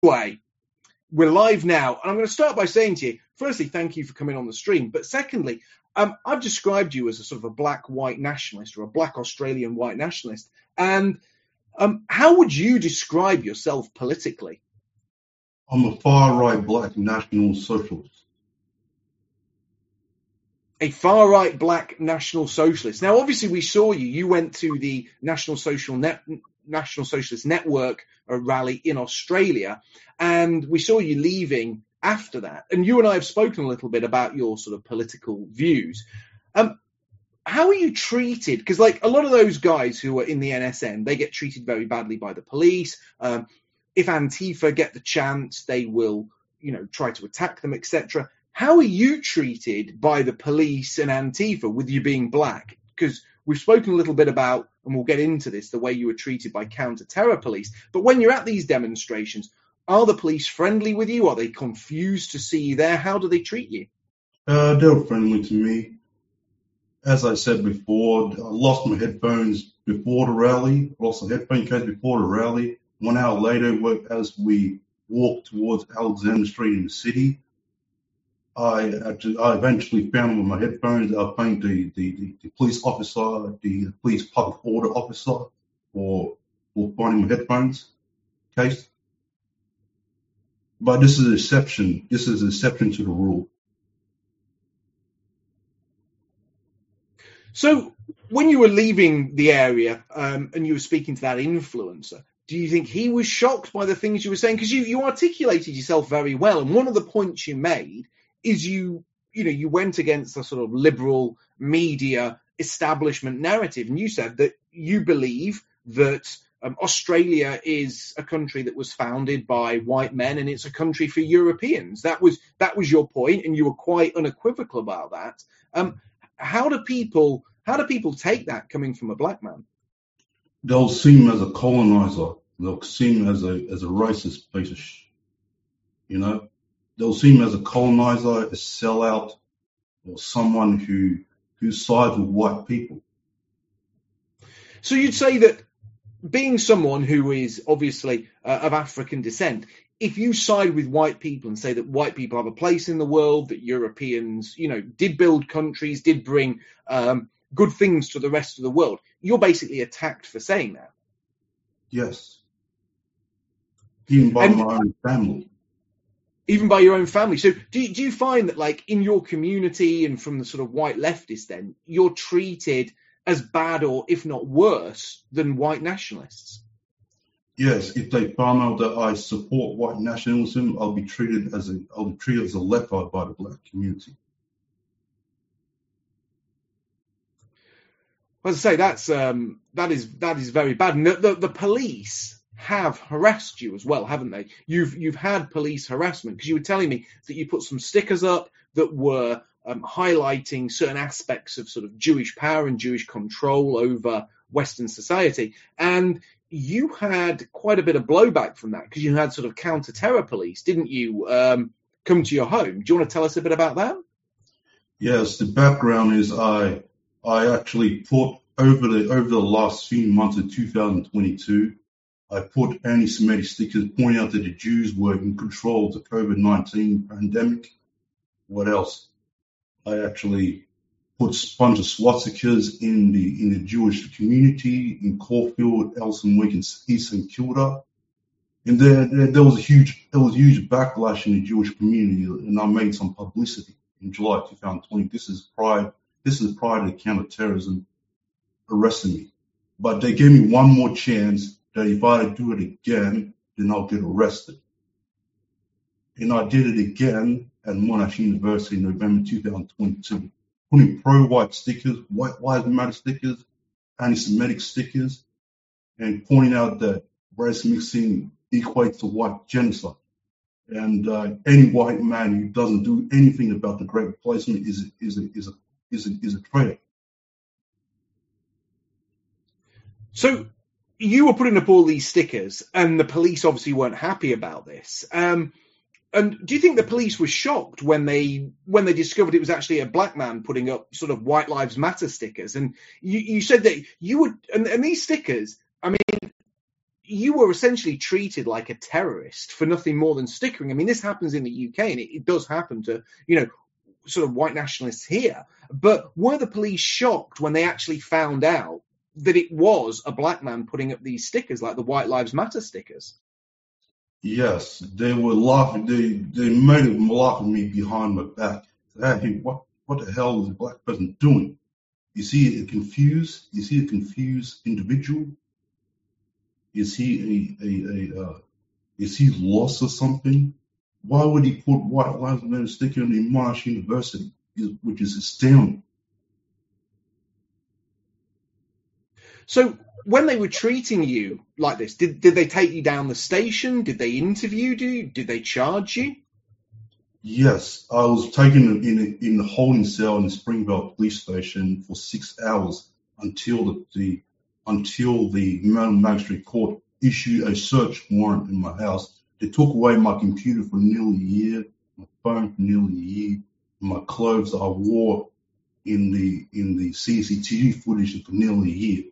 Anyway, we're live now, and I'm going to start by saying to you, firstly, thank you for coming on the stream. But secondly, I've described you as a sort of a black white nationalist or a black Australian white nationalist. And how would you describe yourself politically? I'm a far-right black national socialist. A far-right black national socialist. Now, obviously, we saw you. You went to the National Socialist Network rally in Australia, and we saw you leaving after that. And you and I have spoken a little bit about your sort of political views. How are you treated? Because like a lot of those guys who are in the NSN, they get treated very badly by the police. If Antifa get the chance, they will, try to attack them, etc. How are you treated by the police and Antifa with you being black? Because we've spoken a little bit about, and we'll get into this, the way you were treated by counter-terror police. But when you're at these demonstrations, are the police friendly with you? Are they confused to see you there? How do they treat you? They're friendly to me. As I said before, I lost my headphones before the rally. I lost the headphone case before the rally. 1 hour later, as we walked towards Alexander Street in the city, I eventually found them with my headphones. I thanked the police officer, the police public order officer for finding my headphones case. But this is an exception. This is an exception to the rule. So when you were leaving the area and you were speaking to that influencer, do you think he was shocked by the things you were saying? Because you articulated yourself very well. And one of the points you made is you went against the sort of liberal media establishment narrative. And you said that you believe that Australia is a country that was founded by white men and it's a country for Europeans. That was your point, and you were quite unequivocal about that. How do people take that coming from a black man? They'll see him as a colonizer. They'll see him as a racist piece of They'll see him as a colonizer, a sellout, or someone who sides with white people. So you'd say that being someone who is obviously of African descent, if you side with white people and say that white people have a place in the world, that Europeans, did build countries, did bring good things to the rest of the world, you're basically attacked for saying that. Yes. Even by my own family. Even by your own family. So do you find that, like, in your community and from the sort of white leftists then, you're treated as bad or, if not worse, than white nationalists? Yes, if they find out that I support white nationalism, I'll be treated as a leper by the black community. As I say, that is very bad. And the police have harassed you as well, haven't they? You've had police harassment, because you were telling me that you put some stickers up that were highlighting certain aspects of sort of Jewish power and Jewish control over Western society, and you had quite a bit of blowback from that, because you had sort of counter-terror police, didn't you, come to your home? Do you want to tell us a bit about that? Yes, the background is I actually put over the last few months of 2022, I put anti-Semitic stickers pointing out that the Jews were in control of the COVID-19 pandemic. What else? I actually put a bunch of swastikas in the Jewish community in Caulfield, Elsternwick, and East St Kilda. And there was a huge backlash in the Jewish community, and I made some publicity in July 2020. This is prior to the counterterrorism arresting me. But they gave me one more chance that if I do it again, then I'll get arrested. And I did it again at Monash University in November 2022, putting pro-white stickers, white lives matter stickers, anti-Semitic stickers, and pointing out that race mixing equates to white genocide. And any white man who doesn't do anything about the Great Replacement is a traitor. So you were putting up all these stickers, and the police obviously weren't happy about this. And do you think the police were shocked when they discovered it was actually a black man putting up sort of White Lives Matter stickers? And you said that you would, and these stickers, I mean, you were essentially treated like a terrorist for nothing more than stickering. I mean, this happens in the UK, and it does happen to, sort of white nationalists here. But were the police shocked when they actually found out that it was a black man putting up these stickers, like the White Lives Matter stickers? Yes, they were laughing. They made it laugh at me behind my back. Hey, what the hell is a black person doing? Is he a confused? Is he a confused individual? Is he is he lost or something? Why would he put White Lives Matter sticker in Monash University, which is astounding? So when they were treating you like this, did they take you down the station? Did they interview you? Did they charge you? Yes, I was taken in a holding cell in the Springvale police station for 6 hours until the Melbourne Magistrate Court issued a search warrant in my house. They took away my computer for nearly a year, my phone for nearly a year, and my clothes I wore in the CCTV footage for nearly a year.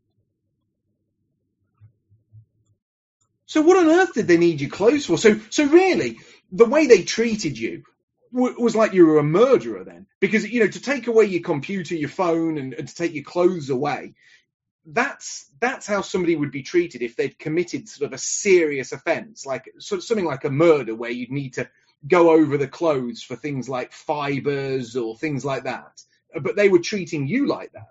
So what on earth did they need your clothes for? So really, the way they treated you was like you were a murderer then, because to take away your computer, your phone, and to take your clothes away, that's how somebody would be treated if they'd committed sort of a serious offence, like something like a murder, where you'd need to go over the clothes for things like fibres or things like that. But they were treating you like that.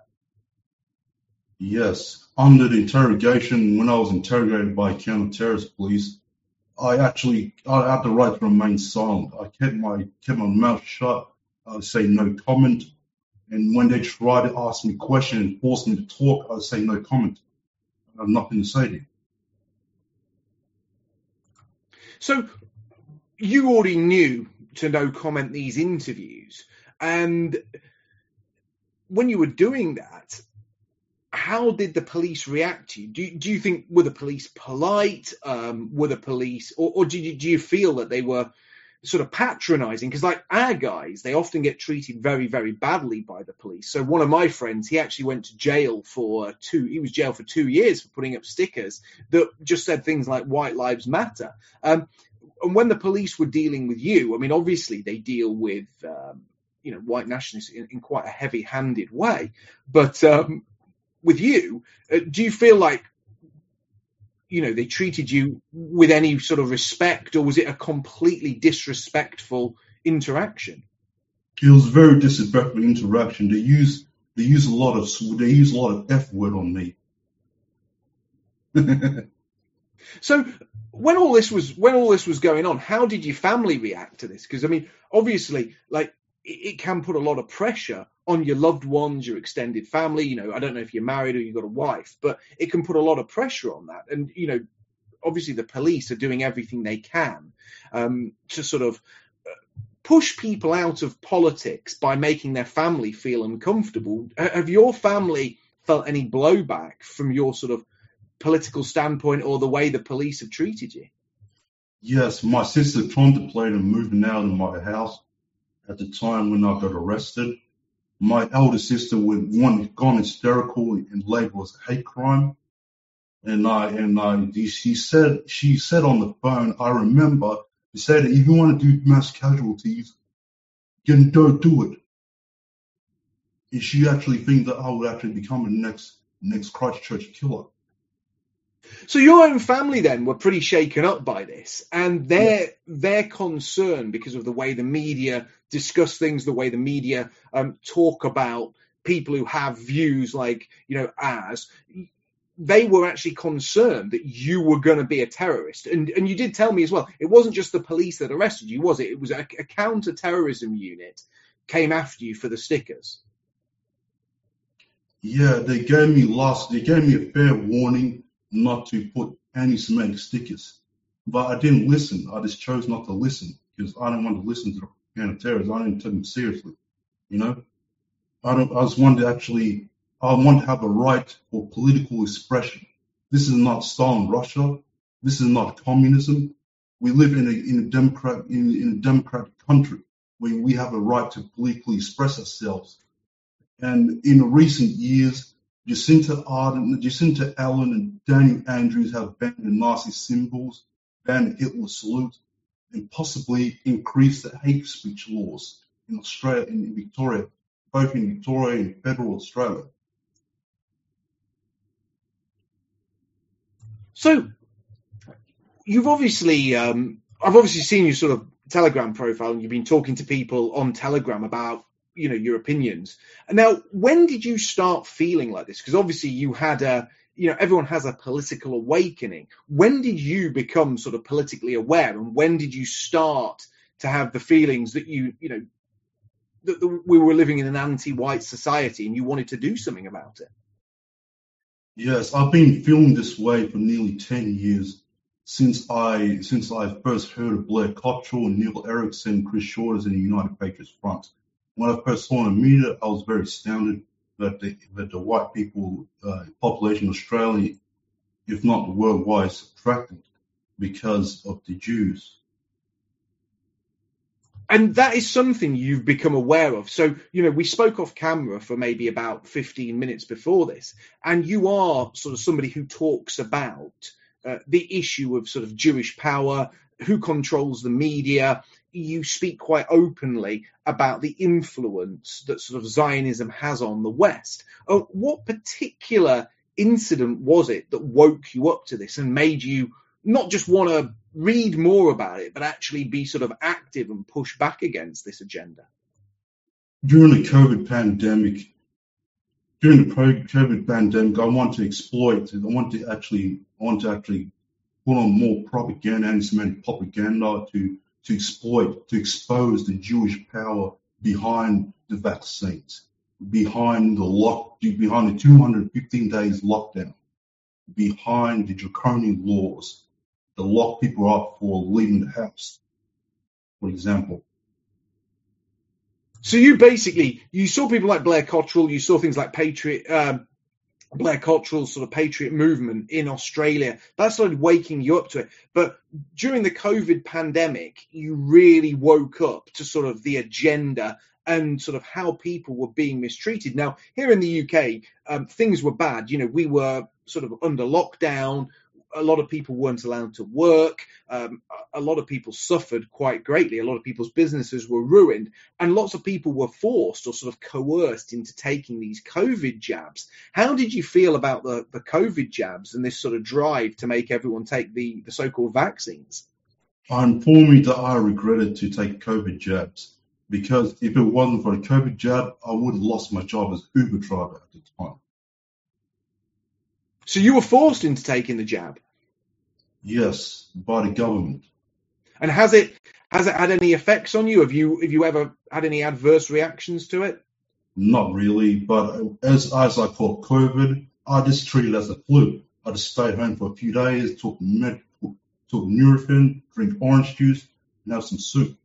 Yes, under the interrogation, when I was interrogated by counter-terrorist police, I had the right to remain silent. I kept my mouth shut. I say no comment. And when they try to ask me questions and force me to talk, I say no comment. I have nothing to say to you. So you already knew to no comment these interviews. And when you were doing that, how did the police react to you? Do you think, were the police polite? Were the police, or do you feel that they were sort of patronizing? Because like our guys, they often get treated very, very badly by the police. So one of my friends, he actually went to jail for 2 years for putting up stickers that just said things like White Lives Matter. And when the police were dealing with you, I mean, obviously they deal with, white nationalists in quite a heavy-handed way. But with you, do you feel like, they treated you with any sort of respect, or was it a completely disrespectful interaction? It was a very disrespectful interaction. They use a lot of F word on me. So when all this was going on, how did your family react to this? Because I mean, obviously, like, it can put a lot of pressure on your loved ones, your extended family. I don't know if you're married or you've got a wife, but it can put a lot of pressure on that. And, obviously the police are doing everything they can to sort of push people out of politics by making their family feel uncomfortable. Have your family felt any blowback from your sort of political standpoint or the way the police have treated you? Yes, my sister contemplated moving out of my house at the time when I got arrested. My elder sister had gone hysterical and labeled as a hate crime. She said on the phone, I remember, she said, if you want to do mass casualties, then don't do it. And she actually thinks that I would actually become the next Christchurch killer. So your own family then were pretty shaken up by this, and their concern because of the way the media discuss things, the way the media talk about people who have views like, ours, they were actually concerned that you were going to be a terrorist. And you did tell me as well, it wasn't just the police that arrested you, was it? It was a counter-terrorism unit came after you for the stickers. Yeah, they gave me a fair warning not to put anti-Semitic stickers. But I didn't listen. I just chose not to listen because I don't want to listen to the counter-terrorists. I didn't take them seriously. I want to have a right for political expression. This is not Stalin Russia. This is not communism. We live in a democratic country where we have a right to politically express ourselves. And in recent years, Jacinta Ardern, Jacinta Allen, and Daniel Andrews have banned the Nazi symbols, banned the Hitler salute, and possibly increased the hate speech laws in Australia and in Victoria, both in Victoria and federal Australia. So you've obviously, I've obviously seen your sort of Telegram profile, and you've been talking to people on Telegram about, your opinions. And now, when did you start feeling like this? Because obviously you had everyone has a political awakening. When did you become sort of politically aware, and when did you start to have the feelings that that we were living in an anti-white society and you wanted to do something about it? Yes, I've been feeling this way for nearly 10 years since I first heard of Blair Cottrell and Neil Erickson, Chris Shorters, and the United Patriots Front. When I first saw the media, I was very astounded that the white people population in Australia, if not worldwide, is subtracted because of the Jews. And that is something you've become aware of. So, we spoke off camera for maybe about 15 minutes before this, and you are sort of somebody who talks about the issue of sort of Jewish power, who controls the media. You speak quite openly about the influence that sort of Zionism has on the West. What particular incident was it that woke you up to this and made you not just want to read more about it, but actually be sort of active and push back against this agenda? During the COVID pandemic, I want to exploit it. I want to actually put on more propaganda, anti-Semitic propaganda to expose the Jewish power behind the vaccines, behind the 215 days lockdown, behind the draconian laws that lock people up for leaving the house, for example. So you saw people like Blair Cottrell, you saw things like Blair Cottrell's sort of patriot movement in Australia. That started waking you up to it. But during the COVID pandemic, you really woke up to sort of the agenda and sort of how people were being mistreated. Now, here in the UK, things were bad. We were sort of under lockdown. A lot of people weren't allowed to work. A lot of people suffered quite greatly. A lot of people's businesses were ruined, and lots of people were forced or sort of coerced into taking these COVID jabs. How did you feel about the COVID jabs and this sort of drive to make everyone take the so-called vaccines? I inform you that I regretted to take COVID jabs, because if it wasn't for the COVID jab, I would have lost my job as Uber driver at the time. So you were forced into taking the jab? Yes, by the government. And has it had any effects on you? Have you ever had any adverse reactions to it? Not really, but as I caught COVID, I just treated it as a flu. I just stayed home for a few days, took Nurofen, drink orange juice, and have some soup.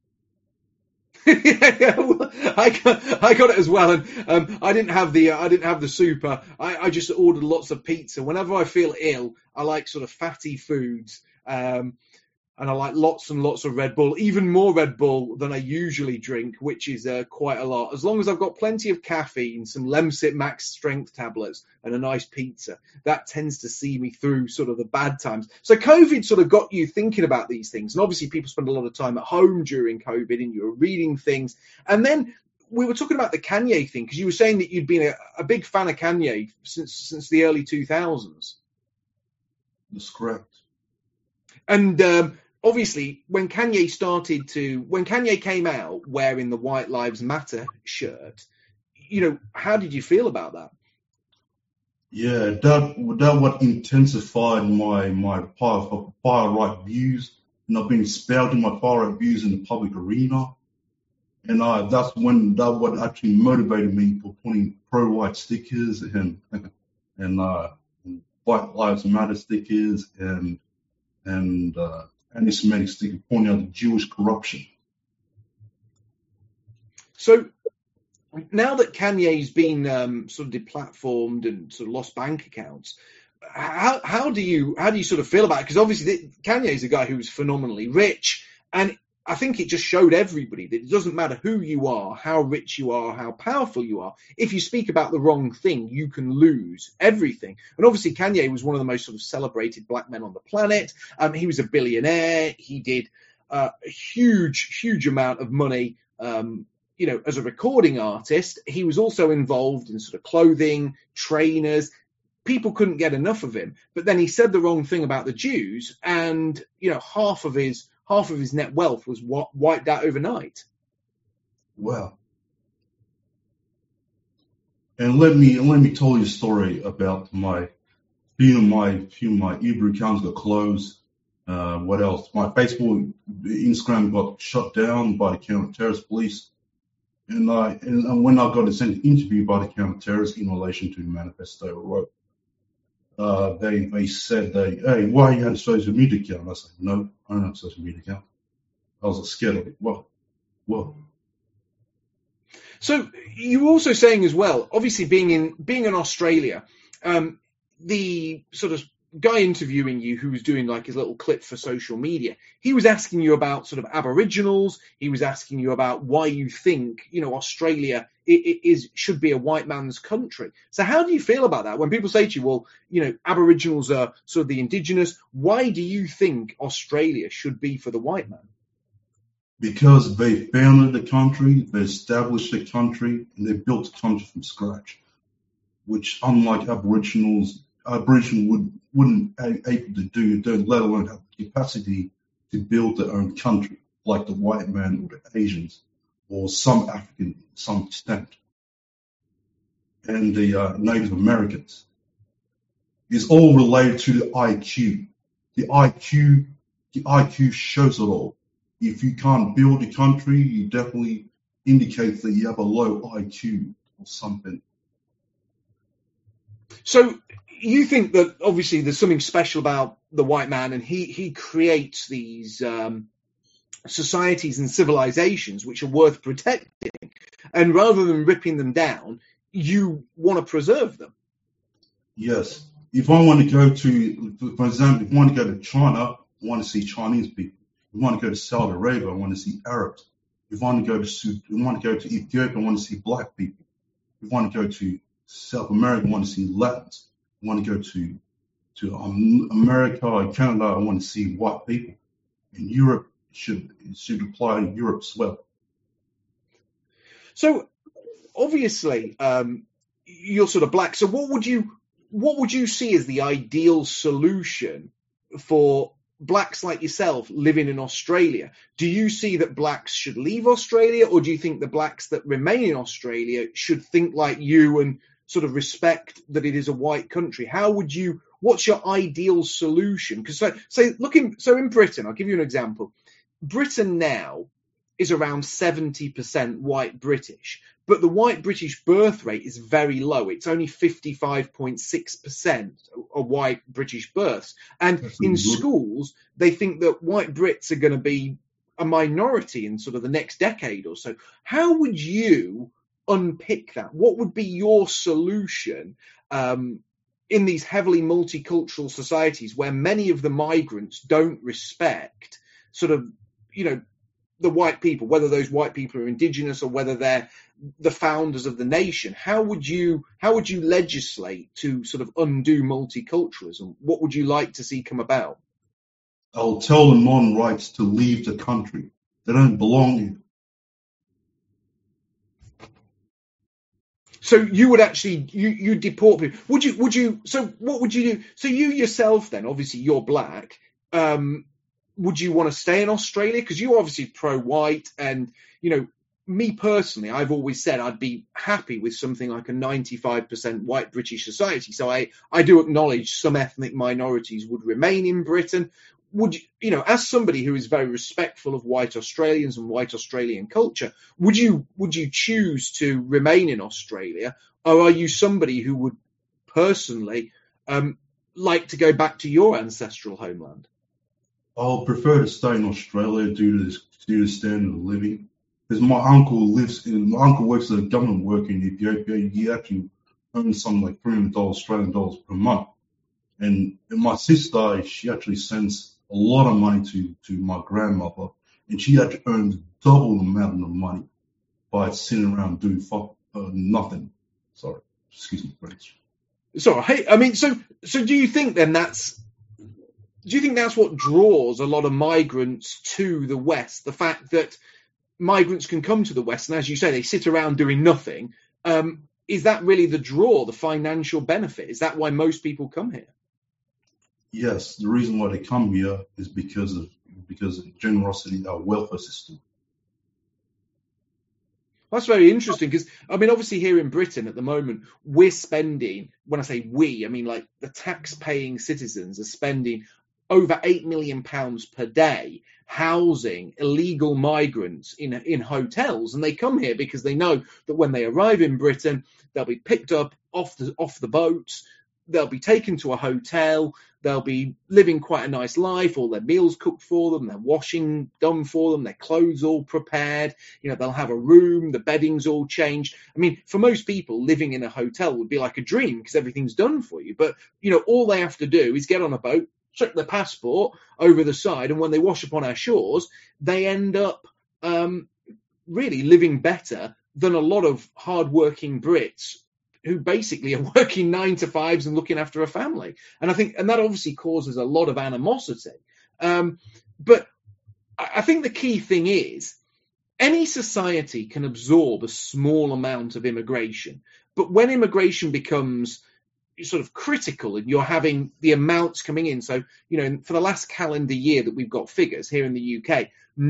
Well, I got it as well, and I didn't have the soup. I just ordered lots of pizza. Whenever I feel ill, I like sort of fatty foods, and I like lots and lots of Red Bull, even more Red Bull than I usually drink, which is quite a lot. As long as I've got plenty of caffeine, some Lemsip Max Strength tablets, and a nice pizza, that tends to see me through sort of the bad times. So COVID sort of got you thinking about these things. And obviously people spend a lot of time at home during COVID, and you're reading things. And then we were talking about the Kanye thing, because you were saying that you'd been a big fan of Kanye since the early 2000s. That's correct. And obviously, when Kanye came out wearing the White Lives Matter shirt, how did you feel about that? Yeah, that what intensified my far right views, and I've been spouting my far right views in the public arena, and that what actually motivated me for putting pro-white stickers and White Lives Matter stickers and anti-Semitic stickers pointing out the Jewish corruption. So now that Kanye's been sort of deplatformed and sort of lost bank accounts, how do you sort of feel about it? Because obviously Kanye's a guy who's phenomenally rich, and I think it just showed everybody that it doesn't matter who you are, how rich you are, how powerful you are. If you speak about the wrong thing, you can lose everything. And obviously, Kanye was one of the most sort of celebrated black men on the planet. He was a billionaire. He did a huge amount of money, as a recording artist. He was also involved in sort of clothing, trainers. People couldn't get enough of him. But then he said the wrong thing about the Jews, and half of his net wealth was wiped out overnight. Wow. And let me tell you a story about my Hebrew accounts got closed. What else? My Facebook, Instagram got shut down by the counter-terrorist police. And when I got a sent interview by the counter-terrorists in relation to the manifesto I wrote, they said, hey, why you had a social media account? I said, no, I don't have a social media account. I was scared of it. Whoa. So you were also saying as well, obviously being in Australia, the sort of guy interviewing you who was doing like his little clip for social media, he was asking you about sort of Aboriginals. He was asking you about why you think, Australia should be a white man's country. So how do you feel about that? When people say to you, well, Aboriginals are sort of the indigenous, why do you think Australia should be for the white man? Because they founded the country, they established the country, and they built the country from scratch, which unlike Aboriginals wouldn't be able to do, let alone have the capacity to build their own country, like the white man or the Asians, or some African to some extent, and the Native Americans. It's all related to the IQ. The IQ shows it all. If you can't build a country, you definitely indicate that you have a low IQ or something. So you think that obviously there's something special about the white man, and he creates these societies and civilizations which are worth protecting, and rather than ripping them down, you want to preserve them. Yes. If I want to go to, for example, if I want to go to China, I want to see Chinese people. If I want to go to Saudi Arabia, I want to see Arabs. If I want to go to Ethiopia, I want to see black people. If I want to go to South America, I want to see Latins. I want to go to America or Canada, I want to see white people. And Europe should apply to Europe as well. So obviously, you're sort of black. So what would you see as the ideal solution for blacks like yourself living in Australia? Do you see that blacks should leave Australia, or do you think the blacks that remain in Australia should think like you and sort of respect that it is a white country? What's your ideal solution? Because so in Britain, I'll give you an example. Britain now is around 70% white British, but the white British birth rate is very low. It's only 55.6% of white British births. And in schools, they think that white Brits are going to be a minority in sort of the next decade or so. How would you unpick that? What would be your solution in these heavily multicultural societies where many of the migrants don't respect sort of, the white people, whether those white people are indigenous or whether they're the founders of the nation? How would you legislate to sort of undo multiculturalism? What would you like to see come about? I'll tell the non-whites to leave the country. They don't belong here. So you would actually you deport people? Would you? So what would you do? So you yourself then, obviously you're black. Would you want to stay in Australia? Because you're obviously pro-white, and me personally, I've always said I'd be happy with something like a 95% white British society. So I do acknowledge some ethnic minorities would remain in Britain. Would you, as somebody who is very respectful of white Australians and white Australian culture, would you choose to remain in Australia, or are you somebody who would personally like to go back to your ancestral homeland? I'll prefer to stay in Australia due to the standard of living. Because my uncle works at a government work in Ethiopia. He actually earns something like $300 Australian dollars per month. And my sister, she actually sends a lot of money to my grandmother, and she had to earn double the amount of money by sitting around doing nothing. Sorry, excuse me, French. Sorry, I mean, so do you think then that's what draws a lot of migrants to the West? The fact that migrants can come to the West, and as you say, they sit around doing nothing. Is that really the draw, the financial benefit? Is that why most people come here? Yes, the reason why they come here is because of the generosity of our welfare system. That's very interesting because, I mean, obviously here in Britain at the moment, we're spending, when I say we, I mean like the tax-paying citizens are spending over £8 million per day housing illegal migrants in hotels. And they come here because they know that when they arrive in Britain, they'll be picked up off the boats, they'll be taken to a hotel, they'll be living quite a nice life, all their meals cooked for them, their washing done for them, their clothes all prepared, they'll have a room, the bedding's all changed. I mean, for most people, living in a hotel would be like a dream because everything's done for you. But, all they have to do is get on a boat, check their passport over the side, and when they wash up on our shores, they end up really living better than a lot of hardworking Brits who basically are working 9 to 5s and looking after a family. And I think, and that obviously causes a lot of animosity. But I think the key thing is any society can absorb a small amount of immigration. But when immigration becomes sort of critical and you're having the amounts coming in. So, for the last calendar year that we've got figures here in the UK,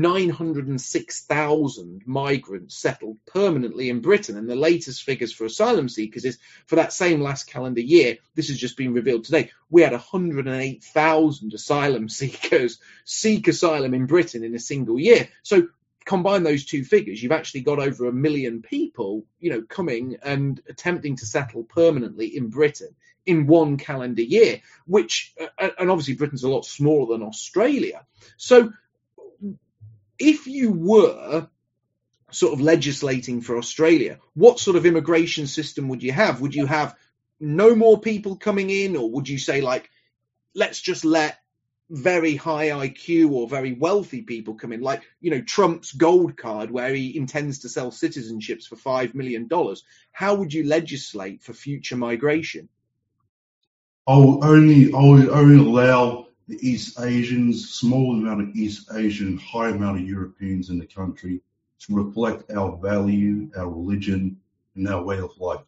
906,000 migrants settled permanently in Britain. And the latest figures for asylum seekers is for that same last calendar year, this has just been revealed today, we had 108,000 asylum seekers seek asylum in Britain in a single year. So combine those two figures, you've actually got over 1 million people, coming and attempting to settle permanently in Britain in one calendar year, which, and obviously Britain's a lot smaller than Australia. So if you were sort of legislating for Australia, what sort of immigration system would you have? Would you have no more people coming in, or would you say, like, let's just let very high IQ or very wealthy people come in, like, Trump's gold card, where he intends to sell citizenships for $5 million? How would you legislate for future migration? I would only allow the East Asians, small amount of East Asian, high amount of Europeans in the country to reflect our value, our religion, and our way of life.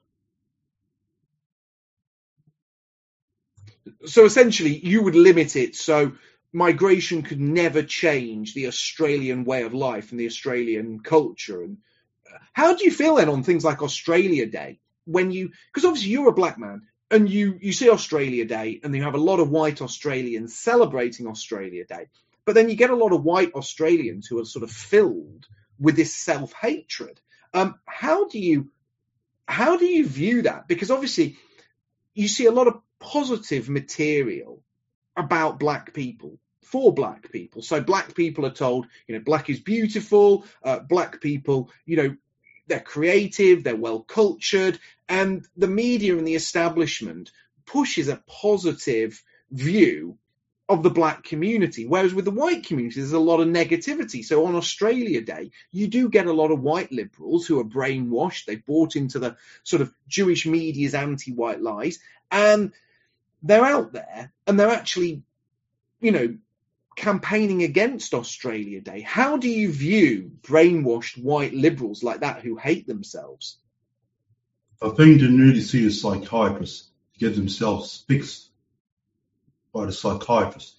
So essentially, you would limit it so migration could never change the Australian way of life and the Australian culture. And how do you feel then on things like Australia Day? Because obviously you're a black man and you see Australia Day and you have a lot of white Australians celebrating Australia Day, but then you get a lot of white Australians who are sort of filled with this self-hatred. How do you view that? Because obviously you see a lot of positive material about black people, for black people. So black people are told, black is beautiful, black people, they're creative, they're well cultured, and the media and the establishment pushes a positive view of the black community, whereas with the white community there's a lot of negativity. So on Australia Day you do get a lot of white liberals who are brainwashed, they bought into the sort of Jewish media's anti-white lies, and they're out there and they're actually, campaigning against Australia Day. How do you view brainwashed white liberals like that who hate themselves? I think they need to see a psychiatrist to get themselves fixed by the psychiatrist.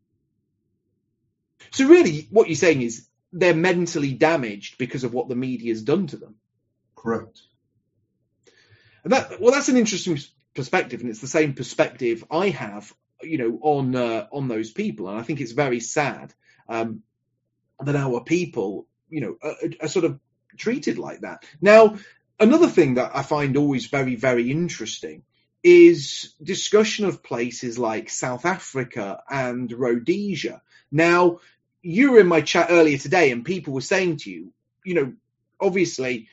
So really what you're saying is they're mentally damaged because of what the media has done to them. Correct. And that's an interesting perspective, and it's the same perspective I have, on those people. And I think it's very sad that our people, are sort of treated like that. Now, another thing that I find always very, very interesting is discussion of places like South Africa and Rhodesia. Now, you were in my chat earlier today and people were saying to you, obviously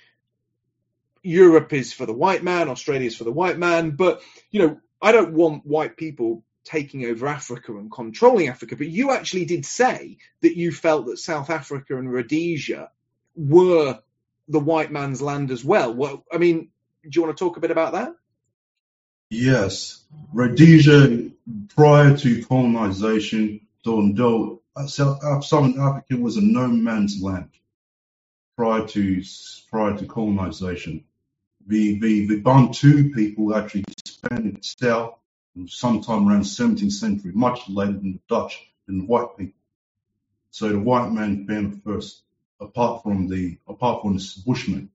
Europe is for the white man, Australia is for the white man, but, I don't want white people taking over Africa and controlling Africa, but you actually did say that you felt that South Africa and Rhodesia were the white man's land as well. Well, I mean, do you want to talk a bit about that? Yes, Rhodesia prior to colonization, though Southern Africa was a no man's land prior to colonization. The Bantu people actually expanded south sometime around 17th century, much later than the Dutch and the white people. So the white man came first, apart from the Bushmen.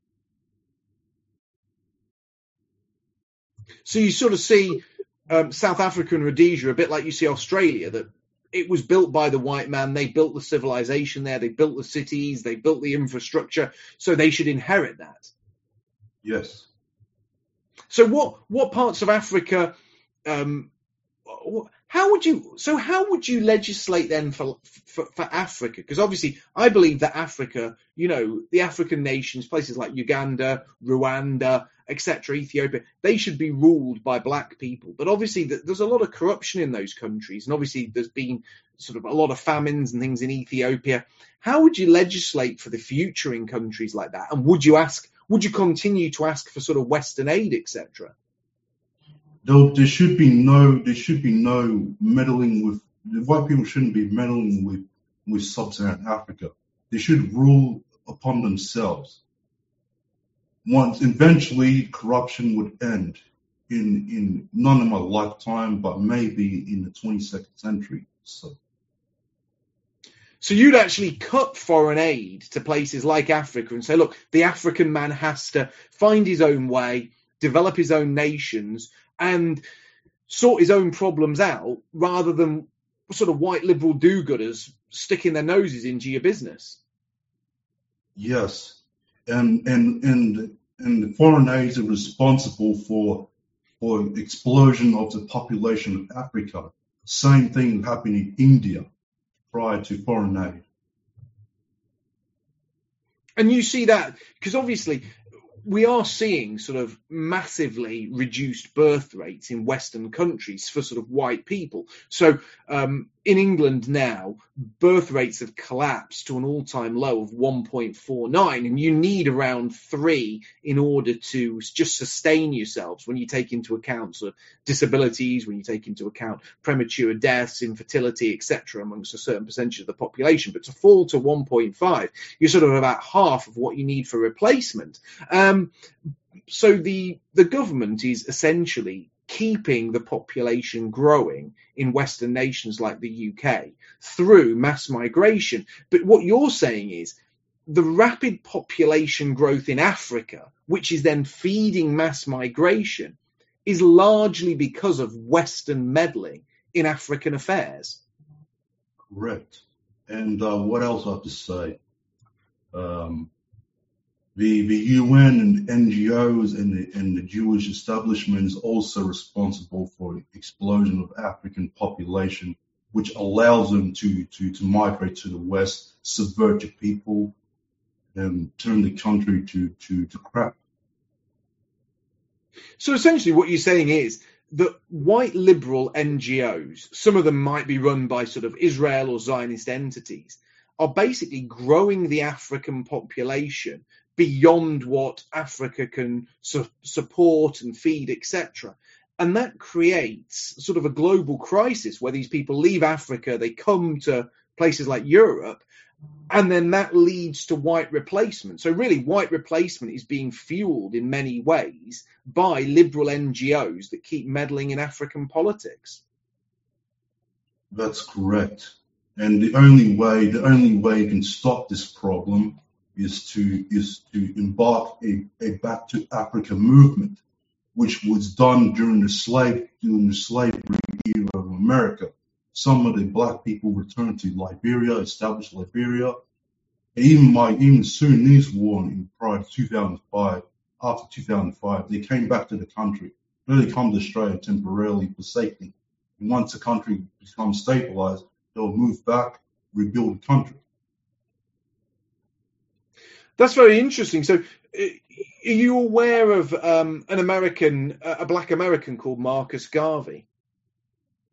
So you sort of see South Africa and Rhodesia a bit like you see Australia, that it was built by the white man. They built the civilization there. They built the cities. They built the infrastructure. So they should inherit that. Yes. So what parts of Africa? How would you legislate then for Africa? Because obviously, I believe that Africa, the African nations, places like Uganda, Rwanda, etc., Ethiopia, they should be ruled by black people. But obviously, there's a lot of corruption in those countries, and obviously, there's been sort of a lot of famines and things in Ethiopia. How would you legislate for the future in countries like that? And would you continue to ask for sort of Western aid, etc.? There should be no meddling with the white people. Shouldn't be meddling with sub-Saharan Africa. They should rule upon themselves. Once eventually corruption would end in none of my lifetime, but maybe in the 22nd century. So you'd actually cut foreign aid to places like Africa and say, look, the African man has to find his own way, develop his own nations, and sort his own problems out, rather than sort of white liberal do-gooders sticking their noses into your business. Yes, and the foreign aids are responsible for explosion of the population of Africa. Same thing happened in India prior to foreign aid. And you see that because obviously we are seeing sort of massively reduced birth rates in Western countries for sort of white people. So in England now, birth rates have collapsed to an all-time low of 1.49, and you need around 3 in order to just sustain yourselves when you take into account sort of disabilities, when you take into account premature deaths, infertility, etc., amongst a certain percentage of the population. But to fall to 1.5, you're sort of about half of what you need for replacement. So the government is essentially keeping the population growing in Western nations like the UK through mass migration. But what you're saying is the rapid population growth in Africa, which is then feeding mass migration, is largely because of Western meddling in African affairs. Correct. And what else I have to say? The UN and NGOs and the Jewish establishment is also responsible for the explosion of African population, which allows them to migrate to the West, subvert the people, and turn the country to crap. So essentially what you're saying is that white liberal NGOs, some of them might be run by sort of Israel or Zionist entities, are basically growing the African population beyond what Africa can support and feed, etc. And that creates sort of a global crisis where these people leave Africa, they come to places like Europe, and then that leads to white replacement. So really, white replacement is being fueled in many ways by liberal NGOs that keep meddling in African politics. That's correct. And the only way you can stop this problem is to embark a back to Africa movement, which was done during the slavery era of America. Some of the black people returned to Liberia, established Liberia. Even the Sudanese war prior to 2005, after 2005, they came back to the country. They come to Australia temporarily for safety. And once the country becomes stabilized, they'll move back, rebuild the country. That's very interesting. So, are you aware of a black American called Marcus Garvey?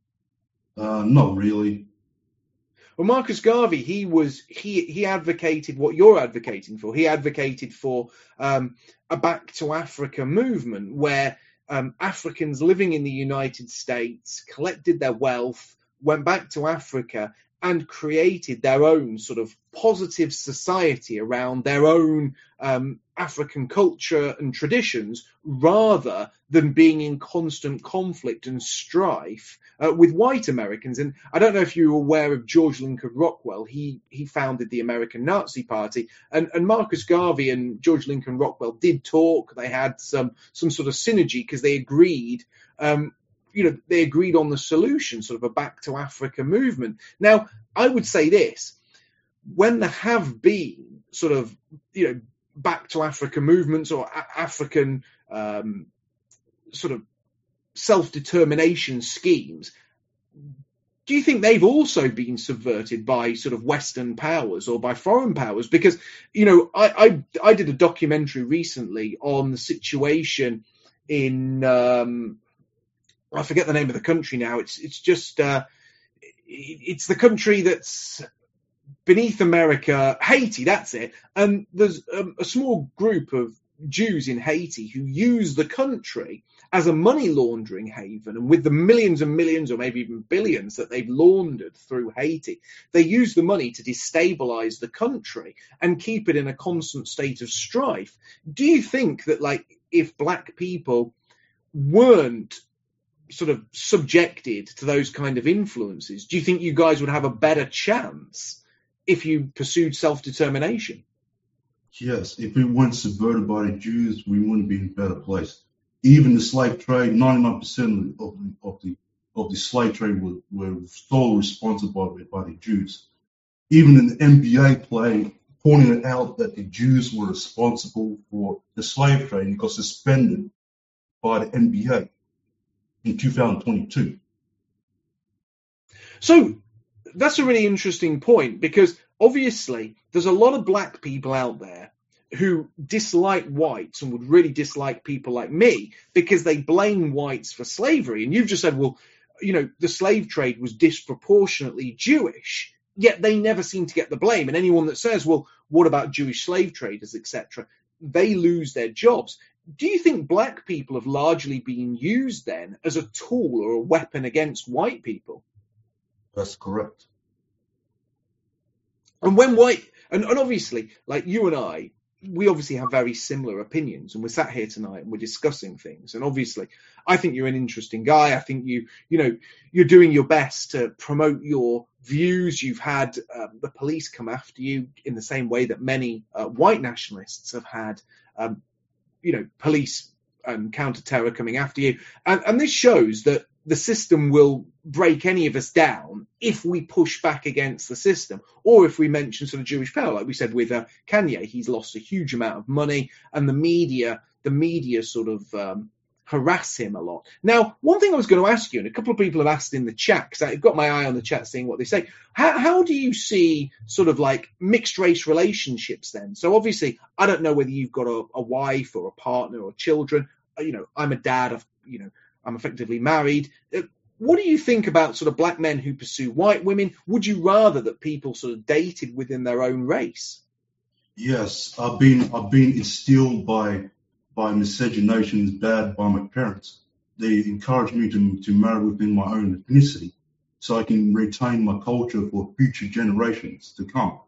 Not really. Well, Marcus Garvey, he advocated what you're advocating for. He advocated for a Back to Africa movement where Africans living in the United States collected their wealth, went back to Africa, and created their own sort of positive society around their own African culture and traditions, rather than being in constant conflict and strife with white Americans. And I don't know if you're aware of George Lincoln Rockwell. He founded the American Nazi Party, and Marcus Garvey and George Lincoln Rockwell did talk. They had some sort of synergy because they agreed. They agreed on the solution, sort of a Back to Africa movement. Now, I would say this: when there have been sort of, Back to Africa movements or African sort of self-determination schemes, do you think they've also been subverted by sort of Western powers or by foreign powers? Because, I did a documentary recently on the situation in I forget the name of the country now. It's just it's the country that's beneath America, Haiti. That's it. And there's a small group of Jews in Haiti who use the country as a money laundering haven. And with the millions and millions, or maybe even billions, that they've laundered through Haiti, they use the money to destabilize the country and keep it in a constant state of strife. Do you think that, like, if black people weren't sort of subjected to those kind of influences, do you think you guys would have a better chance if you pursued self-determination? Yes, if we weren't subverted by the Jews, we wouldn't be in a better place. Even the slave trade, 99% of the slave trade were solely responsible by the Jews. Even in the NBA play, pointed out that the Jews were responsible for the slave trade and got suspended by the NBA in 2022. So that's a really interesting point, because obviously there's a lot of black people out there who dislike whites and would really dislike people like me because they blame whites for slavery. And you've just said, well, the slave trade was disproportionately Jewish, yet they never seem to get the blame. And anyone that says, well, what about Jewish slave traders, etc., they lose their jobs. Do you think black people have largely been used then as a tool or a weapon against white people? That's correct. And when and obviously, like you and I, we obviously have very similar opinions, and we're sat here tonight and we're discussing things. And obviously, I think you're an interesting guy. I think you're doing your best to promote your views. You've had the police come after you in the same way that many white nationalists have had, police and counter-terror coming after you. And this shows that the system will break any of us down if we push back against the system, or if we mention sort of Jewish power, like we said with Kanye. He's lost a huge amount of money, and the media sort of harass him a lot. Now, one thing I was going to ask you, and a couple of people have asked in the chat, because I've got my eye on the chat seeing what they say. How do you see sort of like mixed race relationships then? So obviously, I don't know whether you've got a wife or a partner or children. I'm a dad. I'm effectively married. What do you think about sort of black men who pursue white women? Would you rather that people sort of dated within their own race? Yes, I've been instilled by miscegenation is bad by my parents. They encouraged me to marry within my own ethnicity so I can retain my culture for future generations to come.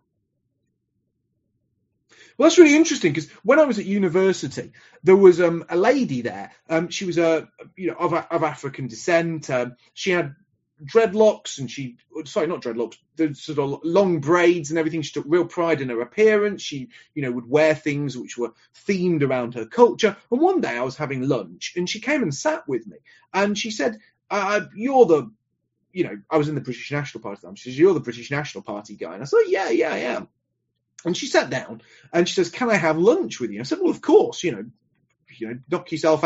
Well, that's really interesting, because when I was at university, there was a lady there. She was of African descent. She had dreadlocks, and not dreadlocks, the sort of long braids and everything. She took real pride in her appearance. She, would wear things which were themed around her culture. And one day I was having lunch, and she came and sat with me, and she said, "You're the," I was in the British National Party at the time. She says, "You're the British National Party guy." And I said, "Yeah, I am." And she sat down and she says, "Can I have lunch with you?" I said, "Well, of course, knock yourself out,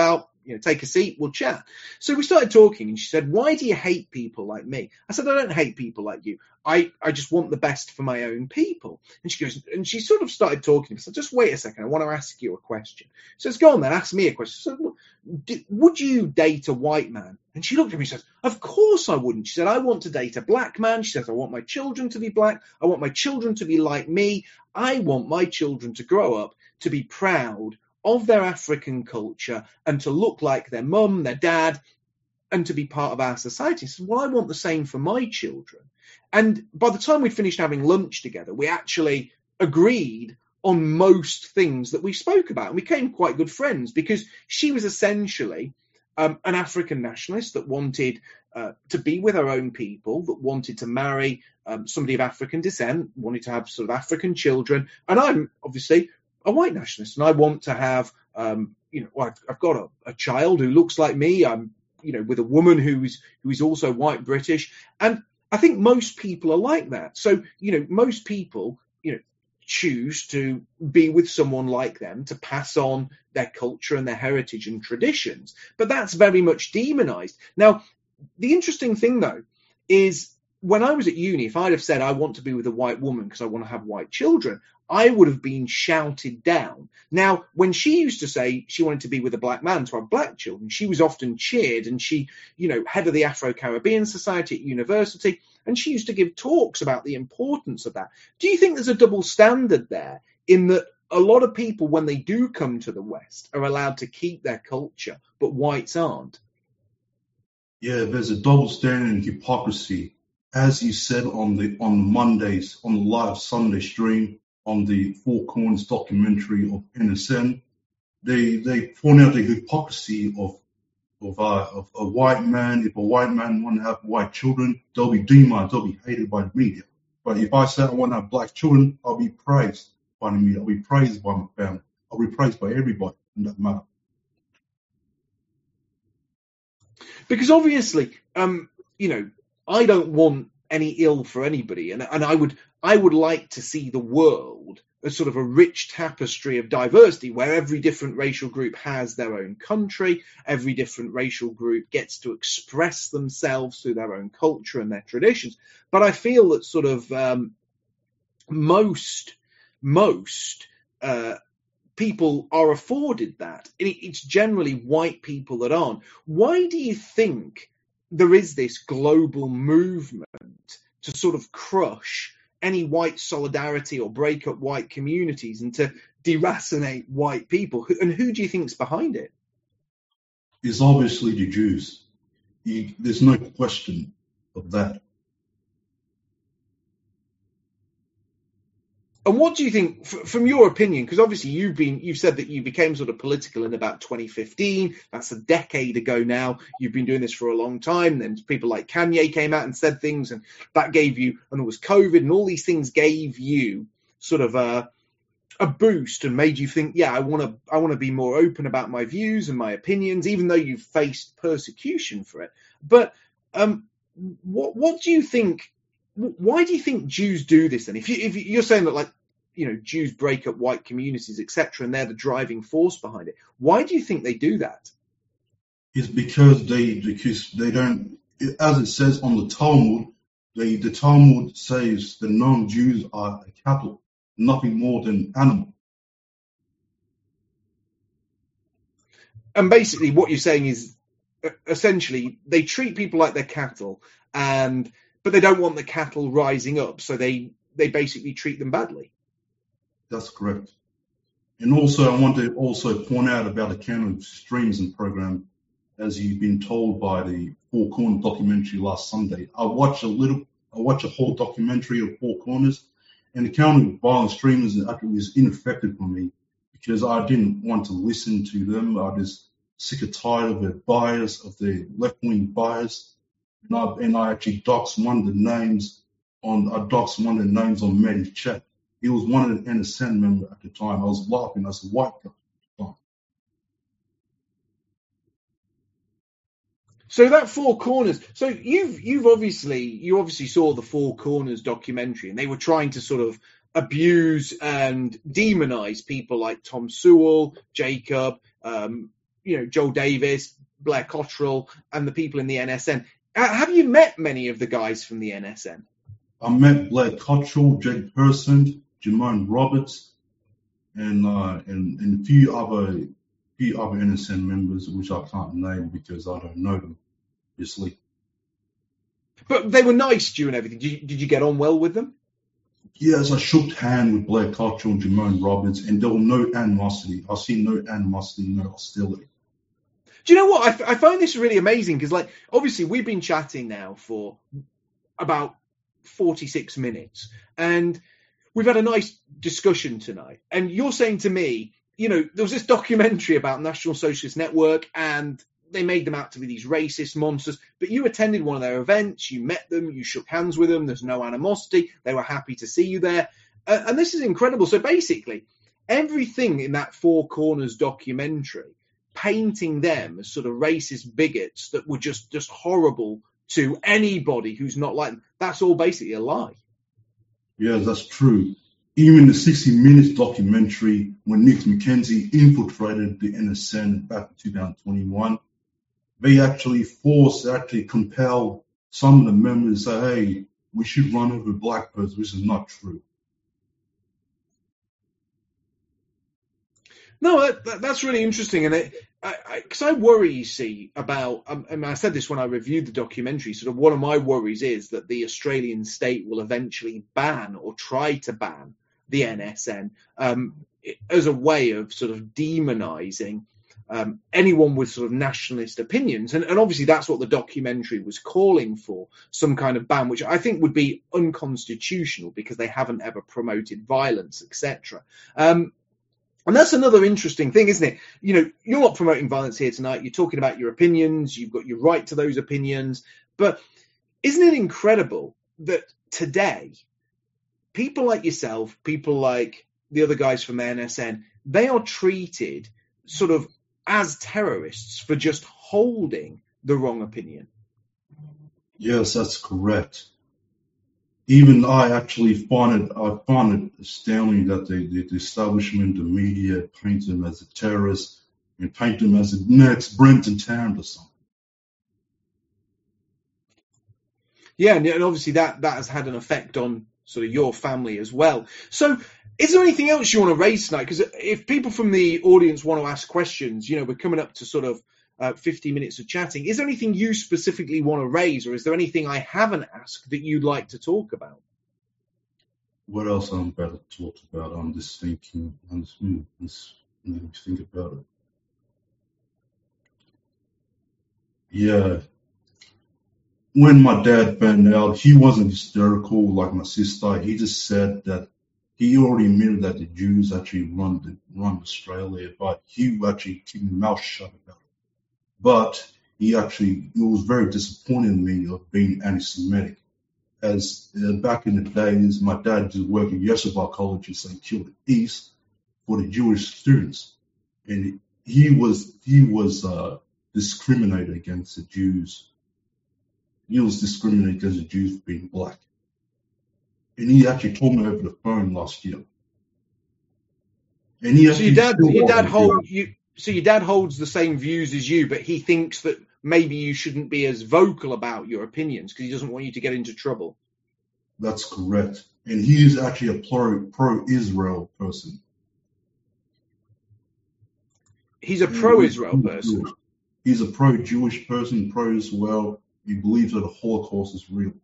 take a seat, we'll chat. So we started talking, and she said, why do you hate people like me? I said, I don't hate people like you. I just want the best for my own people. And she goes, and she sort of started talking. I said, just wait a second, I want to ask you a question. She says, go on then, ask me a question. So, would you date a white man? And she looked at me and says, of course I wouldn't. She said, I want to date a black man. She says, I want my children to be black. I want my children to be like me. I want my children to grow up to be proud of their African culture and to look like their mum, their dad, and to be part of our society. She said, well, I want the same for my children. And by the time we'd finished having lunch together, we actually agreed on most things that we spoke about. And we became quite good friends because she was essentially an African nationalist that wanted to be with her own people, that wanted to marry somebody of African descent, wanted to have sort of African children. And I'm obviously a white nationalist, and I want to have, I've got a child who looks like me. I'm, with a woman who is also white British, and I think most people are like that. So, most people, choose to be with someone like them to pass on their culture and their heritage and traditions. But that's very much demonized. Now, the interesting thing, though, is when I was at uni, if I'd have said I want to be with a white woman because I want to have white children, I would have been shouted down. Now, when she used to say she wanted to be with a black man to have black children, she was often cheered, and she, head of the Afro-Caribbean Society at university, and she used to give talks about the importance of that. Do you think there's a double standard there in that a lot of people, when they do come to the West, are allowed to keep their culture, but whites aren't? Yeah, there's a double standard and hypocrisy. As you said on Mondays, on the live Sunday stream, on the Four Corners documentary of NSN, they point out the hypocrisy of a white man. If a white man want to have white children, they'll be demonized, they'll be hated by the media. But if I say I want to have black children, I'll be praised by the media, I'll be praised by my family, I'll be praised by everybody in that matter. Because obviously, I don't want any ill for anybody, and I would like to see the world as sort of a rich tapestry of diversity where every different racial group has their own country, every different racial group gets to express themselves through their own culture and their traditions. But I feel that sort of most people are afforded that. It's generally white people that aren't. Why do you think there is this global movement to sort of crush any white solidarity or break up white communities and to deracinate white people? And who do you think's behind it? It's obviously the Jews. There's no question of that. And what do you think, from your opinion, because obviously you've said that you became sort of political in about 2015. That's a decade ago now. You've been doing this for a long time. Then people like Kanye came out and said things, and that gave you, and it was COVID, and all these things gave you sort of a boost and made you think, yeah, I want to be more open about my views and my opinions, even though you've faced persecution for it. But what do you think? Why do you think Jews do this then? If you're saying that, like, Jews break up white communities, etc., and they're the driving force behind it, why do you think they do that? It's because they don't, as it says on the Talmud, the Talmud says the non-Jews are cattle, nothing more than animal. And basically what you're saying is essentially they treat people like they're cattle, but they don't want the cattle rising up, so they basically treat them badly. That's correct. And also, I want to also point out about the counter extremism program, as you've been told by the Four Corners documentary last Sunday. I watched a whole documentary of Four Corners, and the counter violent extremism was ineffective for me because I didn't want to listen to them. I was sick and tired of their bias, of their left-wing bias. And I actually doxed one of the names on Mehdi's chat. He was one of the NSN members at the time. I was laughing as a white guy at the time. So that Four Corners. So you obviously saw the Four Corners documentary, and they were trying to sort of abuse and demonize people like Tom Sewell, Jacob, Joel Davis, Blair Cottrell, and the people in the NSN. Have you met many of the guys from the NSN? I met Blair Cottrell, Jed Person, Jermaine Roberts, and a few other NSN members, which I can't name because I don't know them, obviously. But they were nice to you and everything. Did you get on well with them? Yes, I shook hands with Blair Cottrell and Jermaine Roberts, and there was no animosity. I see no animosity, no hostility. Do you know what? I find this really amazing because, obviously we've been chatting now for about 46 minutes and we've had a nice discussion tonight. And you're saying to me, there was this documentary about National Socialist Network and they made them out to be these racist monsters, but you attended one of their events, you met them, you shook hands with them, there's no animosity, they were happy to see you there. And this is incredible. So basically, everything in that Four Corners documentary, painting them as sort of racist bigots that were just horrible to anybody who's not like them, that's all basically a lie. Yes, that's true. Even the 60 Minutes documentary, when Nick McKenzie infiltrated the NSN back in 2021, they actually compelled some of the members to say, hey, we should run over a black person, which is not true. No, that's really interesting. And because I worry, you see, about, I said this when I reviewed the documentary, sort of one of my worries is that the Australian state will eventually ban or try to ban the NSN as a way of sort of demonizing anyone with sort of nationalist opinions. And obviously that's what the documentary was calling for, some kind of ban, which I think would be unconstitutional because they haven't ever promoted violence, etc. And that's another interesting thing, isn't it? You're not promoting violence here tonight. You're talking about your opinions. You've got your right to those opinions. But isn't it incredible that today, people like yourself, people like the other guys from the NSN, they are treated sort of as terrorists for just holding the wrong opinion? Yes, that's correct. Even I actually find it astounding that the establishment, the media, paint them as a terrorist and paint them as the next Brenton Tarrant or something. Yeah, and obviously that has had an effect on sort of your family as well. So is there anything else you want to raise tonight? Because if people from the audience want to ask questions, we're coming up to sort of 50 minutes of chatting. Is there anything you specifically want to raise, or is there anything I haven't asked that you'd like to talk about? What else I'm about to talk about? I'm just thinking. Let me think about it. Yeah. When my dad found out, he wasn't hysterical like my sister. He just said that he already admitted that the Jews actually run Australia, but he actually kept his mouth shut about it. But he was very disappointed in me of being anti-Semitic. As back in the days, my dad just worked at Yeshiva College in St. Kilda East for the Jewish students, and he was discriminated against the Jews. He was discriminated against the Jews for being black, and he actually told me over the phone last year. And so your dad holds the same views as you, but he thinks that maybe you shouldn't be as vocal about your opinions because he doesn't want you to get into trouble. That's correct. And he is actually a pro-Israel person. He's a pro-Israel person. He's a pro-Jewish person, pro-Israel. He believes that the Holocaust is real.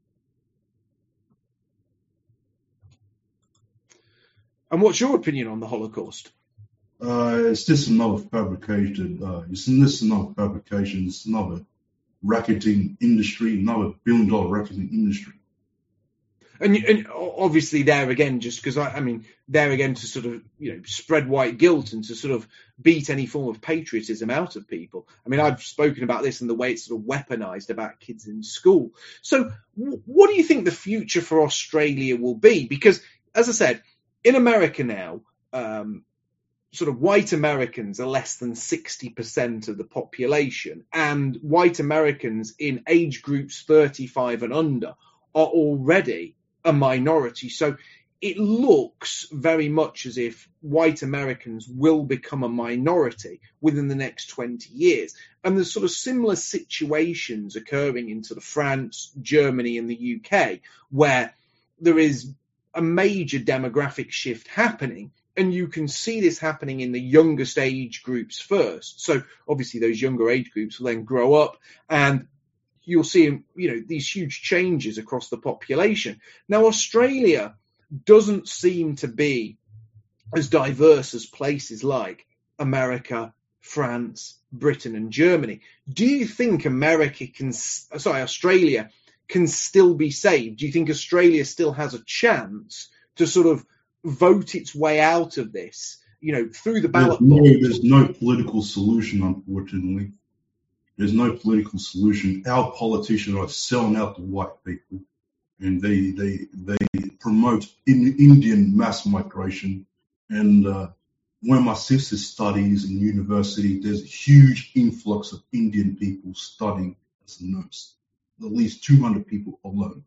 And what's your opinion on the Holocaust? It's just another fabrication. It's another racketing industry, another billion-dollar racketing industry. And obviously there again, just because there again to sort of spread white guilt and to sort of beat any form of patriotism out of people. I've spoken about this and the way it's sort of weaponized about kids in school. So what do you think the future for Australia will be? Because as I said, in America now, sort of white Americans are less than 60% of the population, and white Americans in age groups 35 and under are already a minority. So it looks very much as if white Americans will become a minority within the next 20 years. And there's sort of similar situations occurring in sort of France, Germany, and the UK, where there is a major demographic shift happening. And you can see this happening in the youngest age groups first. So obviously those younger age groups will then grow up, and you'll see, these huge changes across the population. Now, Australia doesn't seem to be as diverse as places like America, France, Britain, and Germany. Do you think Australia can still be saved? Do you think Australia still has a chance to sort of vote its way out of this, through the ballot box? There's no political solution, unfortunately. There's no political solution. Our politicians are selling out to white people, and they promote Indian mass migration. And when my sister studies in university, there's a huge influx of Indian people studying as a nurse, at least 200 people alone.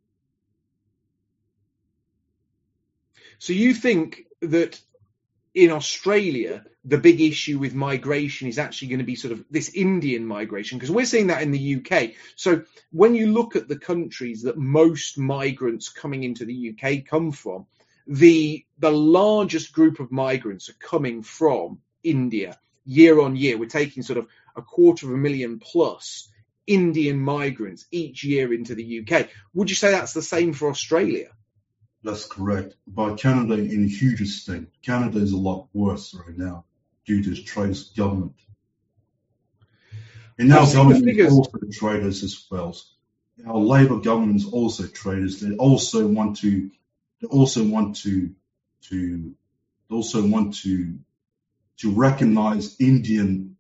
So you think that in Australia, the big issue with migration is actually going to be sort of this Indian migration? Because we're seeing that in the UK. So when you look at the countries that most migrants coming into the UK come from, the largest group of migrants are coming from India year on year. We're taking sort of 250,000 plus Indian migrants each year into the UK. Would you say that's the same for Australia? That's correct. But Canada, in a huge extent, Canada is a lot worse right now due to its traitors government. And our government is also traitors as well. Our Labor government is also traitors. They also want to recognize Indian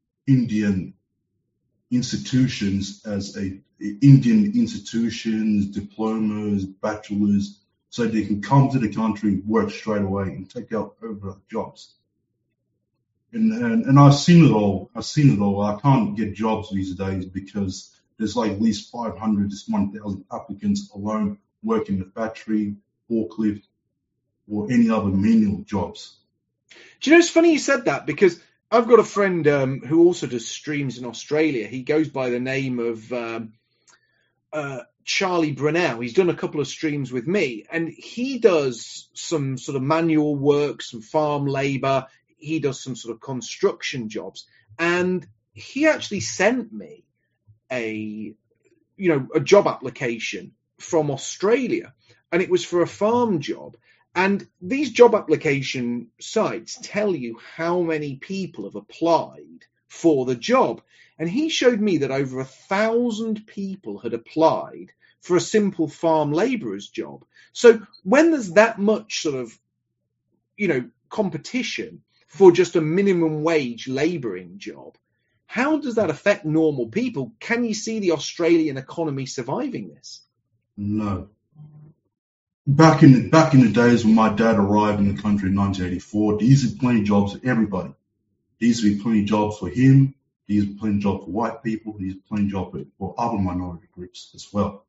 institutions as Indian institutions, diplomas, bachelors, so they can come to the country, work straight away, and take out over jobs. And I've seen it all. I can't get jobs these days because there's like at least 500 to 1,000 applicants alone working in the factory, forklift, or any other menial jobs. Do you know, it's funny you said that, because I've got a friend who also does streams in Australia. He goes by the name of Charlie Brunel. He's done a couple of streams with me, and he does some sort of manual work, some farm labour. He does some sort of construction jobs, and he actually sent me a job application from Australia, and it was for a farm job. And these job application sites tell you how many people have applied for the job. And he showed me that over 1,000 people had applied for a simple farm labourer's job. So when there's that much sort of, competition for just a minimum wage labouring job, how does that affect normal people? Can you see the Australian economy surviving this? No. Back in the days when my dad arrived in the country in 1984, there used to be plenty of jobs for everybody. There used to be plenty of jobs for him. There used to be plenty of jobs for white people. There used to be plenty of jobs for other minority groups as well.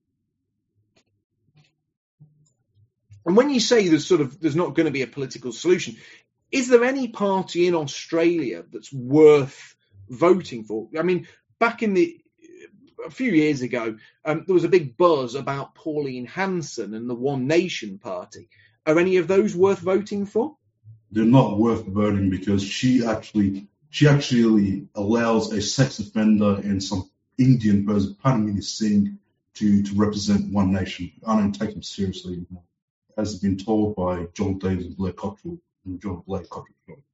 And when you say there's not going to be a political solution, is there any party in Australia that's worth voting for? I mean, a few years ago, there was a big buzz about Pauline Hanson and the One Nation Party. Are any of those worth voting for? They're not worth voting because she actually allows a sex offender and some Indian person, Padmini Singh, to represent One Nation. I don't take him seriously anymore, as has been told by John Davis and Blair Cottrell and John Blair Cottrell.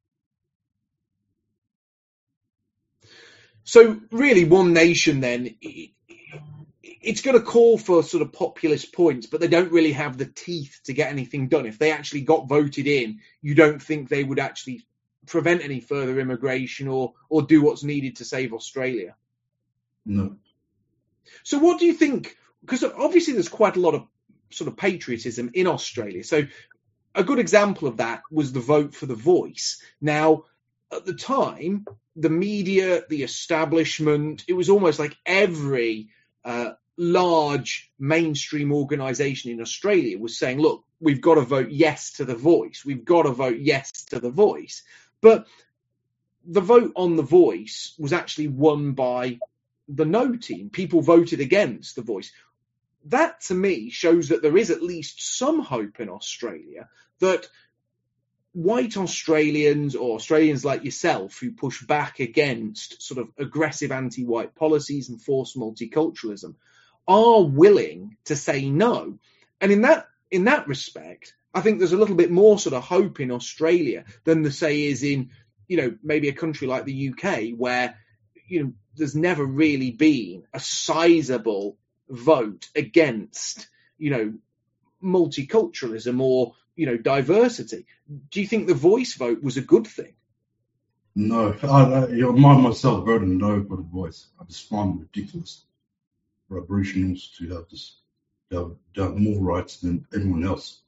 So really, One Nation then, it's going to call for sort of populist points, but they don't really have the teeth to get anything done. If they actually got voted in, you don't think they would actually prevent any further immigration or do what's needed to save Australia? No. So what do you think? Because obviously there's quite a lot of sort of patriotism in Australia. So a good example of that was the vote for The Voice. Now, at the time, the media, the establishment, it was almost like every large mainstream organisation in Australia was saying, look, we've got to vote yes to the voice. We've got to vote yes to the voice. But the vote on the voice was actually won by the no team. People voted against the voice. That, to me, shows that there is at least some hope in Australia that white Australians or Australians like yourself who push back against sort of aggressive anti-white policies and forced multiculturalism are willing to say no. And in that respect, I think there's a little bit more sort of hope in Australia than the say is in, maybe a country like the UK where, there's never really been a sizable vote against, multiculturalism or, diversity. Do you think the voice vote was a good thing? No, I myself voted no for the voice. I just find it ridiculous for Aboriginals to have more rights than everyone else.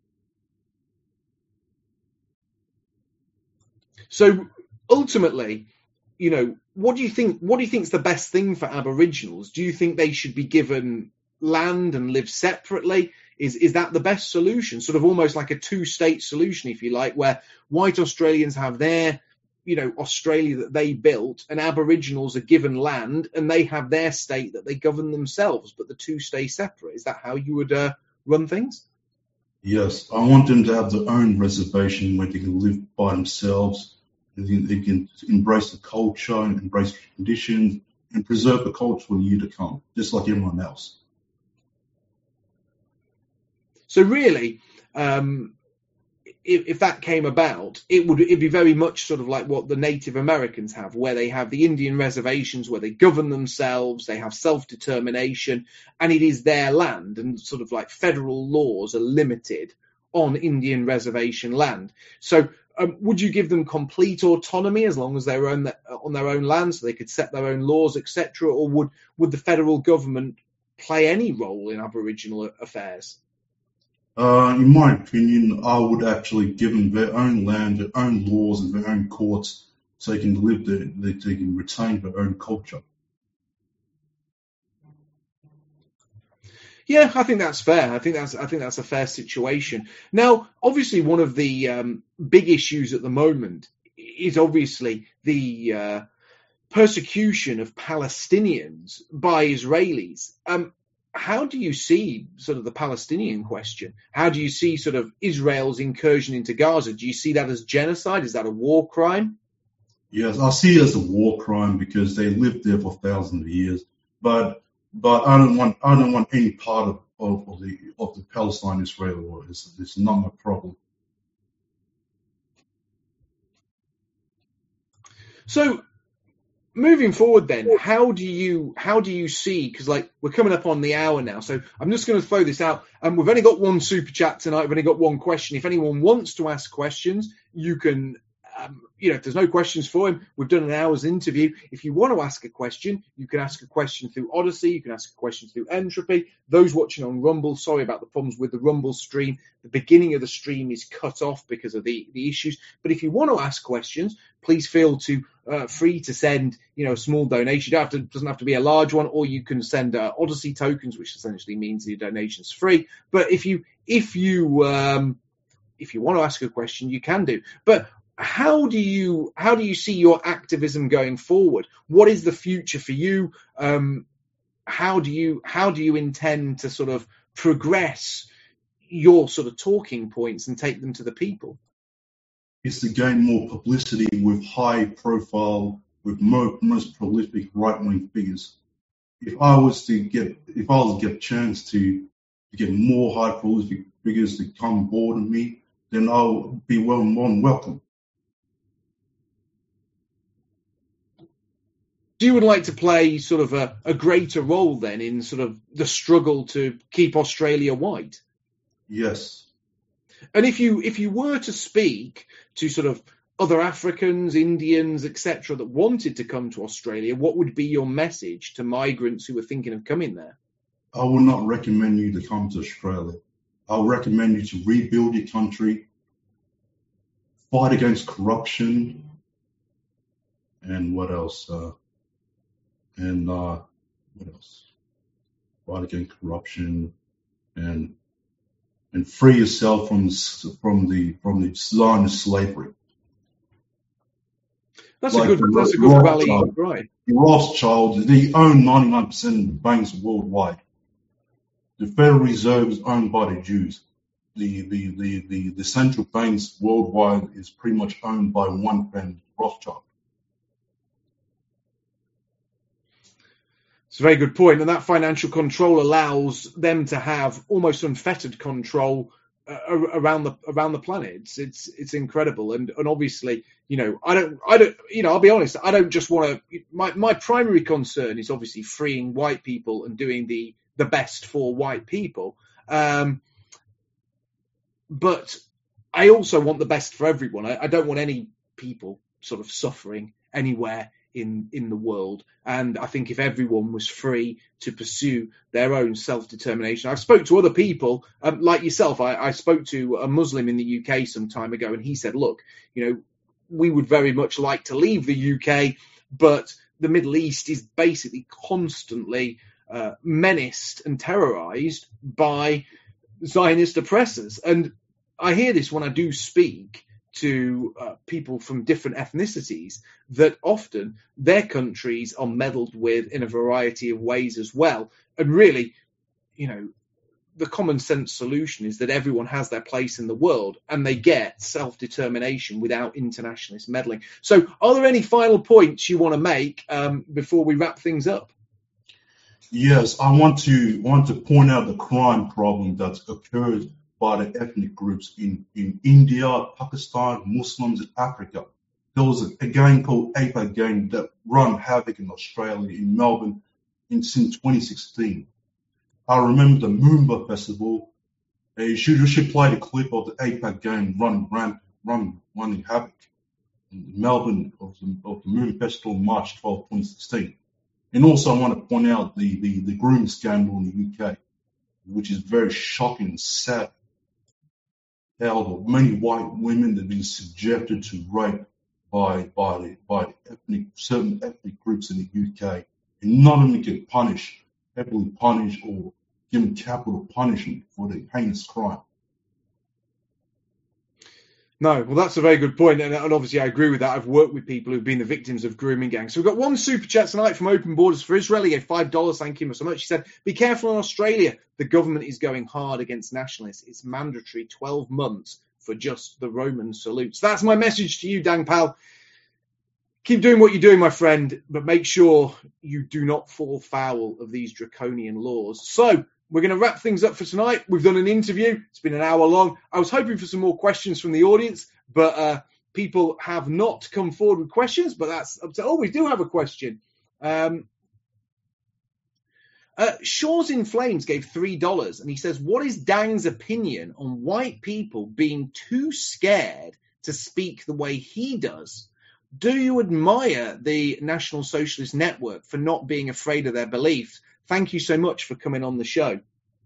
So ultimately, what do you think? What do you think is the best thing for Aboriginals? Do you think they should be given land and live separately? Is that the best solution? Sort of almost like a two-state solution, if you like, where white Australians have their, Australia that they built, and Aboriginals are given land and they have their state that they govern themselves, but the two stay separate. Is that how you would run things? Yes, I want them to have their own reservation where they can live by themselves. They can embrace the culture and embrace the traditions and preserve the culture for the year to come, just like everyone else. So really, if that came about, it'd be very much sort of like what the Native Americans have, where they have the Indian reservations, where they govern themselves, they have self-determination, and it is their land, and sort of like federal laws are limited on Indian reservation land. So would you give them complete autonomy as long as they're on their own land, so they could set their own laws, etc., or would the federal government play any role in Aboriginal affairs? In my opinion, I would actually give them their own land, their own laws, and their own courts, so they can they can retain their own culture. Yeah, I think that's fair. I think that's a fair situation. Now, obviously, one of the big issues at the moment is obviously the persecution of Palestinians by Israelis. How do you see sort of the Palestinian question? How do you see sort of Israel's incursion into Gaza? Do you see that as genocide? Is that a war crime? Yes, I see it as a war crime because they lived there for thousands of years. But I don't want any part of the Palestine-Israel war. It's not my problem. So, moving forward, then, how do you see? Because we're coming up on the hour now, so I'm just going to throw this out. We've only got one super chat tonight. We've only got one question. If anyone wants to ask questions, you can. If there's no questions for him, we've done an hour's interview. If you want to ask a question, you can ask a question through Odyssey. You can ask a question through Entropy. Those watching on Rumble, sorry about the problems with the Rumble stream. The beginning of the stream is cut off because of the issues. But if you want to ask questions, please feel free to send a small donation. It doesn't have to be a large one, or you can send Odyssey tokens, which essentially means your donation's free. But if you want to ask a question, you can do. But how do you see your activism going forward? What is the future for you? How do you intend to sort of progress your sort of talking points and take them to the people? It's to gain more publicity with high profile, with most prolific right-wing figures. If I was to get a chance to get more high prolific figures to come on board with me, then I'll be more than welcome. So you would like to play sort of a greater role then in sort of the struggle to keep Australia white? Yes. And if you were to speak to sort of other Africans, Indians, etc., that wanted to come to Australia, what would be your message to migrants who were thinking of coming there? I would not recommend you to come to Australia. I'll recommend you to rebuild your country, fight against corruption, and what else? What else? fight against corruption, and free yourself from the Zionist slavery. That's Like a good rally, right? The Rothschilds, they own 99% of the banks worldwide. The Federal Reserve is owned by the Jews. The central banks worldwide is pretty much owned by one family, Rothschild. It's a very good point, and that financial control allows them to have almost unfettered control around the planet. It's incredible, and obviously, I don't, I'll be honest, I don't just want to. My primary concern is obviously freeing white people and doing the best for white people, but I also want the best for everyone. I don't want any people sort of suffering anywhere in the world. And I think if everyone was free to pursue their own self-determination, I've spoke to other people like yourself. I spoke to a Muslim in the UK some time ago, and he said, look, we would very much like to leave the UK, but the Middle East is basically constantly menaced and terrorized by Zionist oppressors. And I hear this when I do speak to people from different ethnicities, that often their countries are meddled with in a variety of ways as well. And really, the common sense solution is that everyone has their place in the world and they get self-determination without internationalist meddling. So are there any final points you want to make before we wrap things up? Yes, I want to point out the crime problem that's occurred by the ethnic groups in India, Pakistan, Muslims in Africa. There was a gang called APAC gang that run havoc in Australia, in Melbourne, since 2016. I remember the Moomba Festival. You should play the clip of the APAC gang running havoc in Melbourne of the Moomba Festival, March 12, 2016. And also I want to point out the grooming scandal in the UK, which is very shocking and sad. How many white women have been subjected to rape by certain ethnic groups in the UK, and not only get heavily punished, or given capital punishment for the heinous crime. No, well, that's a very good point, and obviously I agree with that. I've worked with people who've been the victims of grooming gangs. So we've got one super chat tonight from Open Borders for Israel. He gave $5. Thank you so much. He said, be careful in Australia. The government is going hard against nationalists. It's mandatory 12 months for just the Roman salutes. That's my message to you, Dang Pal. Keep doing what you're doing, my friend, but make sure you do not fall foul of these draconian laws. So we're going to wrap things up for tonight. We've done an interview. It's been an hour long. I was hoping for some more questions from the audience, but people have not come forward with questions, but that's up to... Oh, we do have a question. Shaw's in Flames gave $3, and he says, what is Dang's opinion on white people being too scared to speak the way he does? Do you admire the National Socialist Network for not being afraid of their beliefs? Thank you so much for coming on the show.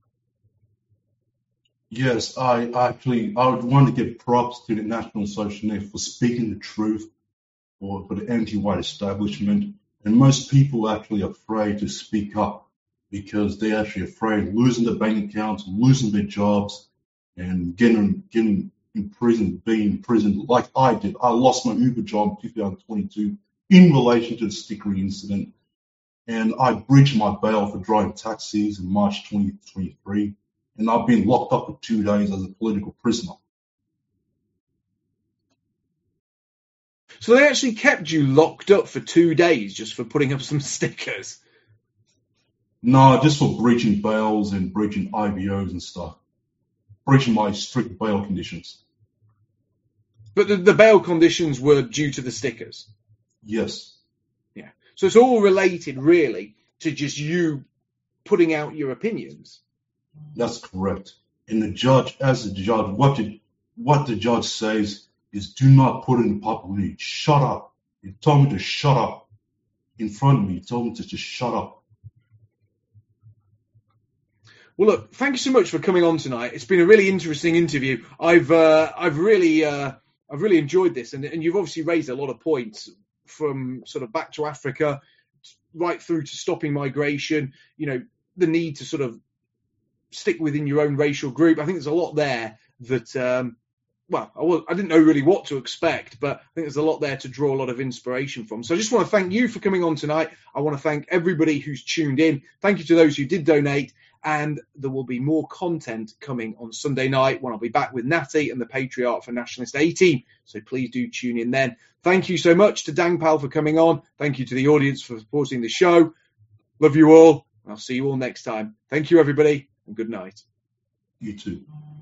Yes, I would want to give props to the National Socialist Network for speaking the truth for the anti-white establishment. And most people are actually afraid to speak up because they're actually afraid of losing their bank accounts, losing their jobs, and getting in prison, being in prison like I did. I lost my Uber job in 2022 in relation to the stickery incident. And I breached my bail for driving taxis in March 2023. And I've been locked up for 2 days as a political prisoner. So they actually kept you locked up for 2 days just for putting up some stickers? No, just for breaching bails and breaching IVOs and stuff. Breaching my strict bail conditions. But the bail conditions were due to the stickers? Yes. Yeah. So it's all related, really, to just you putting out your opinions. That's correct. And the judge, what the judge says is, do not put it in public. Shut up. He told me to shut up in front of me. He told me to just shut up. Well, look, thank you so much for coming on tonight. It's been a really interesting interview. I've really enjoyed this, and you've obviously raised a lot of points from sort of back to Africa right through to stopping migration. the need to sort of stick within your own racial group. I think there's a lot there that, I didn't know really what to expect, but I think there's a lot there to draw a lot of inspiration from. So I just want to thank you for coming on tonight. I want to thank everybody who's tuned in. Thank you to those who did donate. And there will be more content coming on Sunday night when I'll be back with Natty and the Patriarch for Nationalist A-Team. So please do tune in then. Thank you so much to Dangpal for coming on. Thank you to the audience for supporting the show. Love you all. I'll see you all next time. Thank you, everybody, and good night. You too.